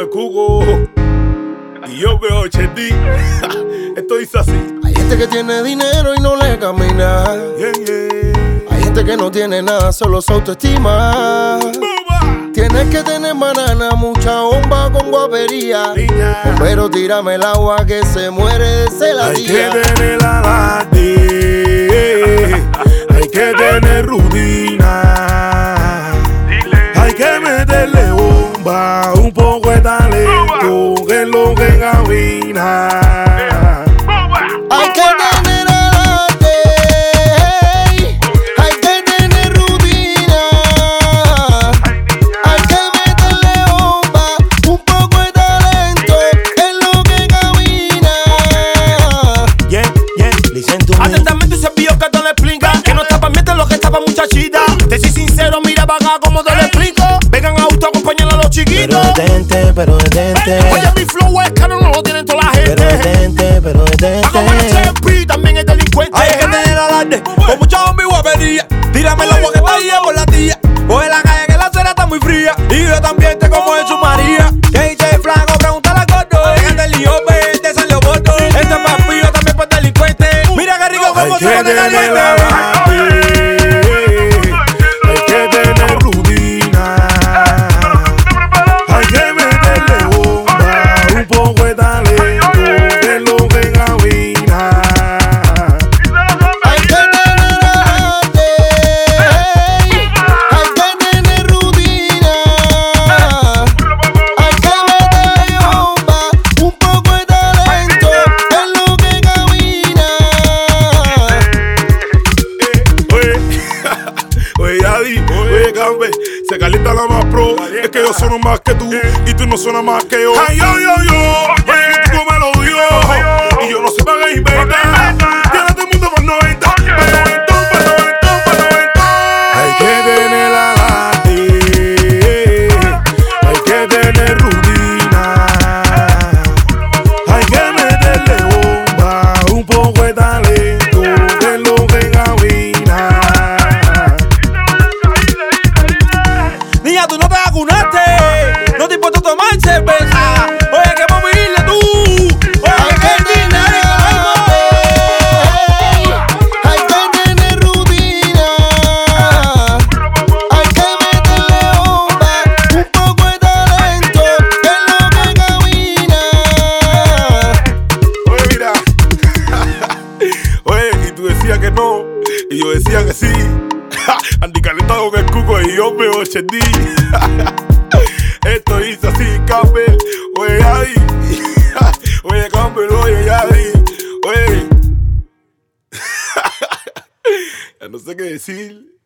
Cuco y yo veo Chetty. Esto dice así. Hay gente que tiene dinero y no le camina. Yeah, yeah. Hay gente que no tiene nada, solo su autoestima. Boba. Tienes que tener banana, mucha bomba con guapería. Niña. Pero tírame el agua que se muere de sed la Hay que tía. tener adelante, hay que tener rutina, hay que meterle bomba, un poco de talento, que es lo que camina. Hay que tener adelante, hay que tener rutina, hay que meterle bomba, un poco de talento, es lo que camina. Yeah, listen to me. Atentamente ese pillo que te lo explica. Que no está pa' mientras lo que está pa' muchachita. Te soy sincero, mira vaga como te lo explico. Vengan a auto, acompañan a los chiquitos. Pero detente. Oye, mi flow es caro, no lo tienen toda la gente. Pero detente. Como el Chepi, también es delincuente. Hay que tener alarde, con mucha bomba y guapería. Tírame el agua que está ahí por la tía. Coge la calle que la acera está muy fría. Y yo también te como en su María. Que dice el flaco, pregúntale a Gordo. Déjate el lío, te salió bordo. Este es papi, yo también pues delincuente. Mira qué rico como se pone caliente. Hay que tener rutina, hay que meterle bomba, un poco de talento, que es lo que camina. Hay que tener adelante, hay que tener rutina, hay que meterle bomba, un poco de talento, es lo que camina. Oye, Yadi, oye, Cambe, se calienta la más pro. Es que yo sueno más que tú y tú no suenas más que yo. Ay, yo, oye, tú me lo dio. Y yo no sé para qué inventar. Tiene todo el mundo por 90. Hay que tener adelante, hay que tener rutina, hay que meterle bomba, un poco de talento, que es lo que camina. Niña, tú no te vacunaste. No te importa tomar cerveza. Oye, que vamos a irle tú. Hay que tener adelante, hay que tener rutina, hay que meterle bomba, un poco de talento, es lo que camina. Oye, mira. Oye, y tú decías que no, y yo decía que sí. Anticalentado con el Cuco y yo veo Chetty. Esto dice así, Campbell. Oye, Yadi. Oye, Campbell, oye, Yadi. Oye. Ya no sé qué decir.